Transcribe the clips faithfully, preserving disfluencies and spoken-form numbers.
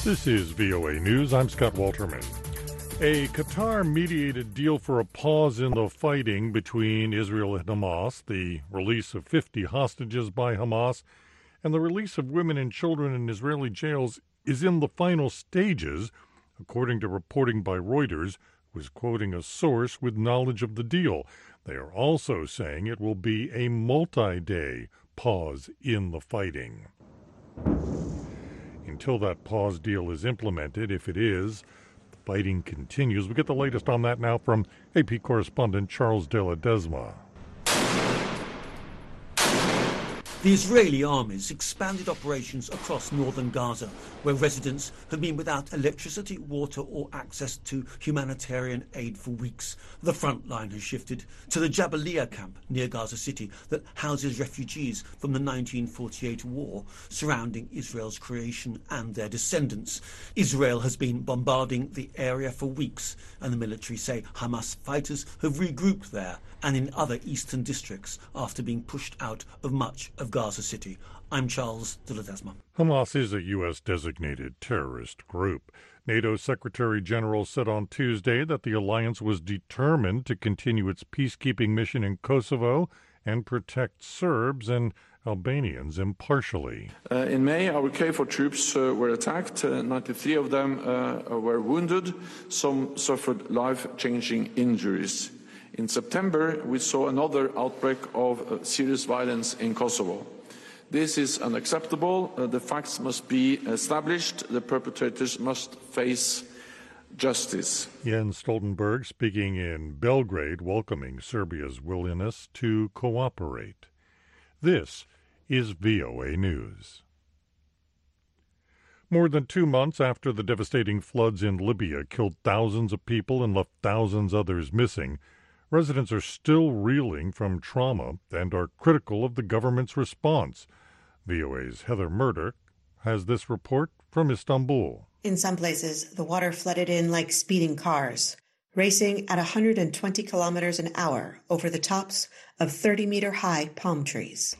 This is V O A News. I'm Scott Walterman. A Qatar-mediated deal for a pause in the fighting between Israel and Hamas, the release of fifty hostages by Hamas, and the release of women and children in Israeli jails is in the final stages, according to reporting by Reuters, who is quoting a source with knowledge of the deal. They are also saying it will be a multi-day pause in the fighting. Until that pause deal is implemented, if it is, the fighting continues. We get the latest on that now from A P correspondent Charles de la Desma. The Israeli armies expanded operations across northern Gaza, where residents have been without electricity, water or access to humanitarian aid for weeks. The front line has shifted to the Jabalia camp near Gaza City that houses refugees from the nineteen forty-eight war surrounding Israel's creation and their descendants. Israel has been bombarding the area for weeks, and the military say Hamas fighters have regrouped there and in other eastern districts after being pushed out of much of Gaza City. I'm Charles de la Desma. Hamas is a U S designated terrorist group. NATO Secretary General said on Tuesday that the alliance was determined to continue its peacekeeping mission in Kosovo and protect Serbs and Albanians impartially. Uh, in May, our K four troops uh, were attacked. Uh, ninety-three of them uh, were wounded. Some suffered life-changing injuries. In September, we saw another outbreak of uh, serious violence in Kosovo. This is unacceptable. Uh, the facts must be established. The perpetrators must face justice. Jens Stoltenberg speaking in Belgrade, welcoming Serbia's willingness to cooperate. This is V O A News. More than two months after the devastating floods in Libya killed thousands of people and left thousands others missing, residents are still reeling from trauma and are critical of the government's response. V O A's Heather Murdoch has this report from Istanbul. In some places, the water flooded in like speeding cars, racing at one hundred twenty kilometers an hour over the tops of thirty-meter-high palm trees.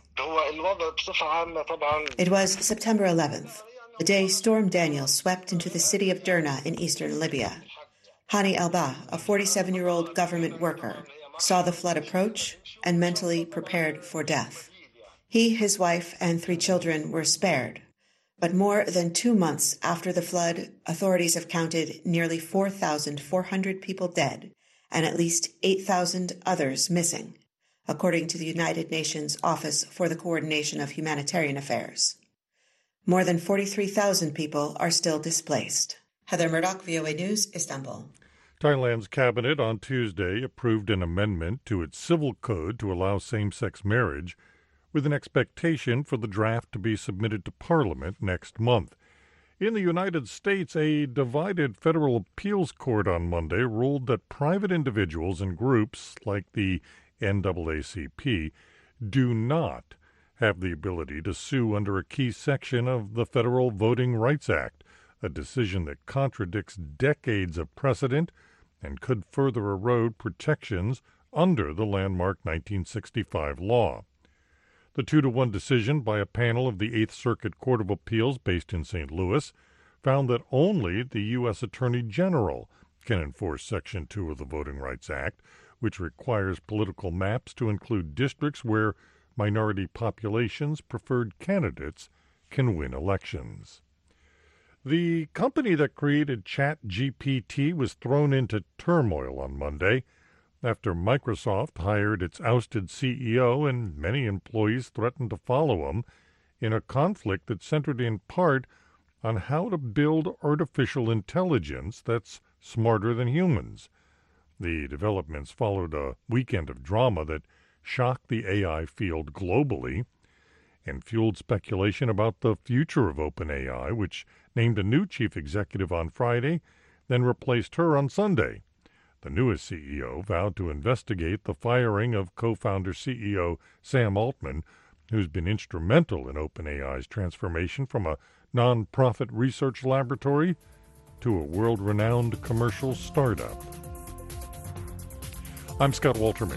It was September eleventh, the day Storm Daniel swept into the city of Derna in eastern Libya. Hani Alba, a forty-seven-year-old government worker, saw the flood approach and mentally prepared for death. He, his wife, and three children were spared. But more than two months after the flood, authorities have counted nearly four thousand four hundred people dead and at least eight thousand others missing, according to the United Nations Office for the Coordination of Humanitarian Affairs. More than forty-three thousand people are still displaced. Heather Murdoch, V O A News, Istanbul. Thailand's cabinet on Tuesday approved an amendment to its civil code to allow same-sex marriage, with an expectation for the draft to be submitted to Parliament next month. In the United States, a divided federal appeals court on Monday ruled that private individuals and groups like the N double A C P do not have the ability to sue under a key section of the Federal Voting Rights Act, a decision that contradicts decades of precedent and could further erode protections under the landmark nineteen sixty-five law. The two-to-one decision by a panel of the Eighth Circuit Court of Appeals based in Saint Louis found that only the U S Attorney General can enforce Section two of the Voting Rights Act, which requires political maps to include districts where minority populations' preferred candidates can win elections. The company that created ChatGPT was thrown into turmoil on Monday after Microsoft hired its ousted C E O and many employees threatened to follow him in a conflict that centered in part on how to build artificial intelligence that's smarter than humans. The developments followed a weekend of drama that shocked the A I field globally and fueled speculation about the future of OpenAI, which named a new chief executive on Friday, then replaced her on Sunday. The newest C E O vowed to investigate the firing of co-founder C E O Sam Altman, who's been instrumental in OpenAI's transformation from a non-profit research laboratory to a world-renowned commercial startup. I'm Scott Walterman.